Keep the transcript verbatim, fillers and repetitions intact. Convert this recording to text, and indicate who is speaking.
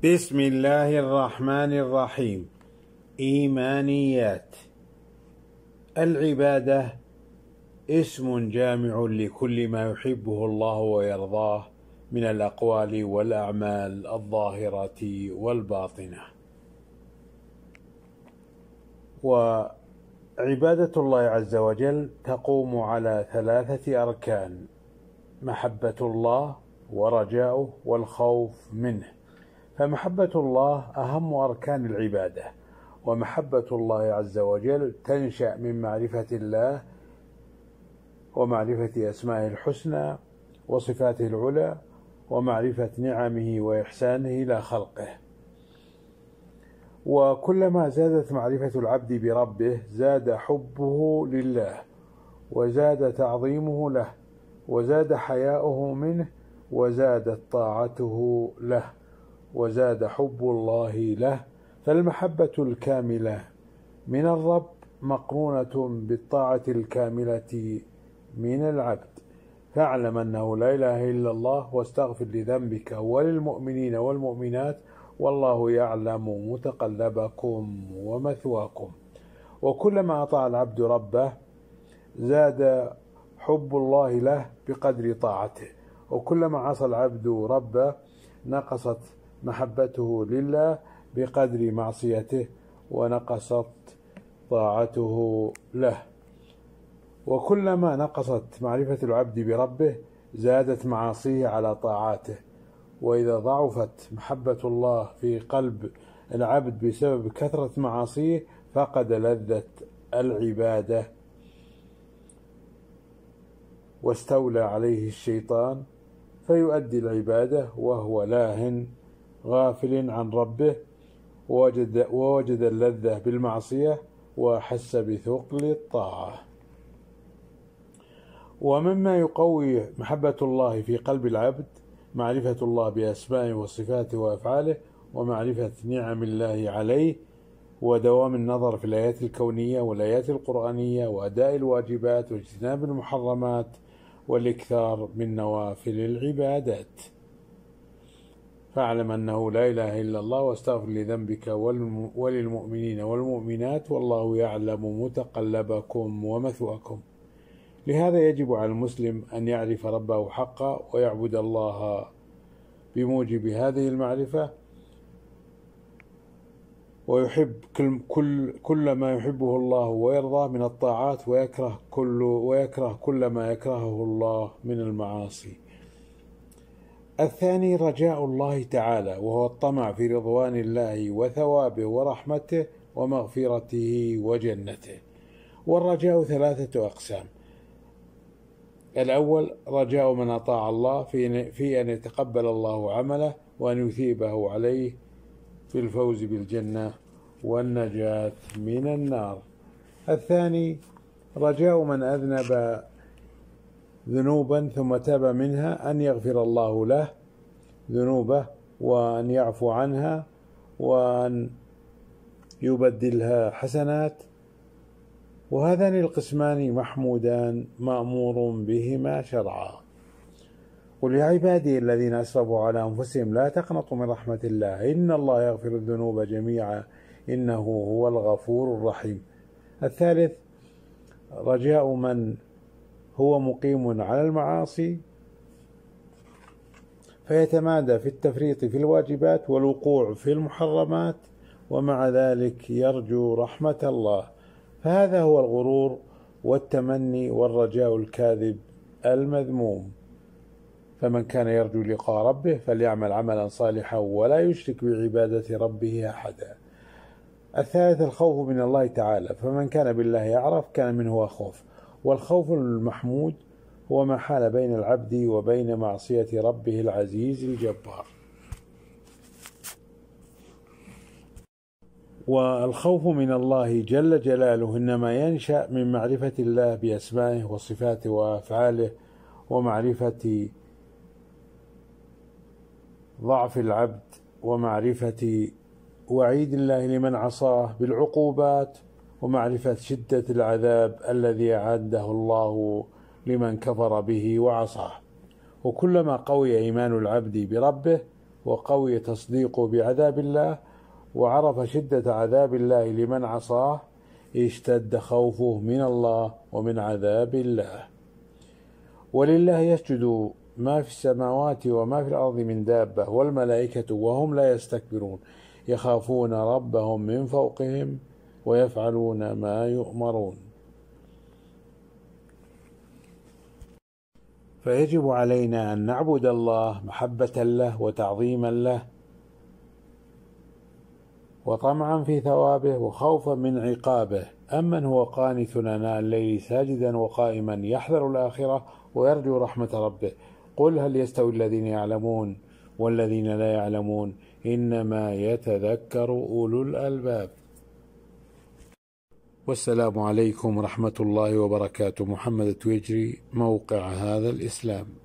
Speaker 1: بسم الله الرحمن الرحيم. إيمانيات. العبادة اسم جامع لكل ما يحبه الله ويرضاه من الأقوال والأعمال الظاهرة والباطنة. وعبادة الله عز وجل تقوم على ثلاثة أركان: محبة الله ورجاؤه والخوف منه. فمحبة الله أهم أركان العبادة، ومحبة الله عز وجل تنشأ من معرفة الله ومعرفة أسمائه الحسنى وصفاته العلى ومعرفة نعمه وإحسانه إلى خلقه. وكلما زادت معرفة العبد بربه زاد حبه لله، وزاد تعظيمه له، وزاد حياؤه منه، وزادت طاعته له، وزاد حب الله له. فالمحبة الكاملة من الرب مقرونة بالطاعة الكاملة من العبد. فاعلم أنه لا إله إلا الله، واستغفر لذنبك وللمؤمنين والمؤمنات، والله يعلم متقلبكم ومثواكم. وكلما أطاع العبد ربه زاد حب الله له بقدر طاعته، وكلما عصى العبد ربه نقصت محبته لله بقدر معصيته ونقصت طاعته له. وكلما نقصت معرفة العبد بربه زادت معاصيه على طاعاته. وإذا ضعفت محبة الله في قلب العبد بسبب كثرة معاصيه فقد لذة العبادة واستولى عليه الشيطان فيؤدي العبادة وهو لاهٍ غافل عن ربه، ووجد, ووجد اللذة بالمعصية وحس بثقل الطاعة. ومما يقوي محبة الله في قلب العبد معرفة الله بأسمائه وصفاته وأفعاله، ومعرفة نعم الله عليه، ودوام النظر في الآيات الكونية والآيات القرآنية، وأداء الواجبات واجتناب المحرمات، والإكثار من نوافل العبادات. فاعلم أنه لا إله إلا الله، واستغفر لذنبك وللمؤمنين والمؤمنات، والله يعلم متقلبكم ومثواكم. لهذا يجب على المسلم أن يعرف ربه حقا ويعبد الله بموجب هذه المعرفة، ويحب كل, كل, كل ما يحبه الله ويرضاه من الطاعات، ويكره كل, ويكره كل ما يكرهه الله من المعاصي. الثاني رجاء الله تعالى، وهو الطمع في رضوان الله وثوابه ورحمته ومغفرته وجنته. والرجاء ثلاثة أقسام: الأول رجاء من أطاع الله في أن يتقبل الله عمله وأن يثيبه عليه في الفوز بالجنة والنجاة من النار. الثاني رجاء من أذنب ذنوبا ثم تاب منها أن يغفر الله له ذنوبه وأن يعفو عنها وأن يبدلها حسنات. وهذان القسمان محمودان مأمور بهما شرعا. قل يا عبادي الذين أسرفوا على أنفسهم لا تقنطوا من رحمة الله إن الله يغفر الذنوب جميعا إنه هو الغفور الرحيم. الثالث رجاء من هو مقيم على المعاصي فيتمادى في التفريط في الواجبات والوقوع في المحرمات، ومع ذلك يرجو رحمة الله، فهذا هو الغرور والتمني والرجاء الكاذب المذموم. فمن كان يرجو لقاء ربه فليعمل عملا صالحا ولا يشرك بعبادة ربه أحدا. الثالث الخوف من الله تعالى، فمن كان بالله يعرف كان منه خوف. والخوف المحمود هو ما حال بين العبد وبين معصية ربه العزيز الجبار. والخوف من الله جل جلاله إنما ينشأ من معرفة الله بأسمائه وصفاته وأفعاله، ومعرفة ضعف العبد، ومعرفة وعيد الله لمن عصاه بالعقوبات، ومعرفة شدة العذاب الذي أعده الله لمن كفر به وعصاه. وكلما قوي إيمان العبد بربه وقوي تصديقه بعذاب الله وعرف شدة عذاب الله لمن عصاه، اشتد خوفه من الله ومن عذاب الله. ولله يسجد ما في السماوات وما في الأرض من دابة والملائكة وهم لا يستكبرون يخافون ربهم من فوقهم ويفعلون ما يؤمرون. فيجب علينا أن نعبد الله محبة له وتعظيما له وطمعا في ثوابه وخوفا من عقابه. أمن هو قانت آناء الليل ساجدا وقائما يحذر الآخرة ويرجو رحمة ربه. قل هل يستوي الذين يعلمون والذين لا يعلمون إنما يتذكر أولو الألباب. والسلام عليكم ورحمة الله وبركاته. محمد التويجري، موقع هذا الإسلام.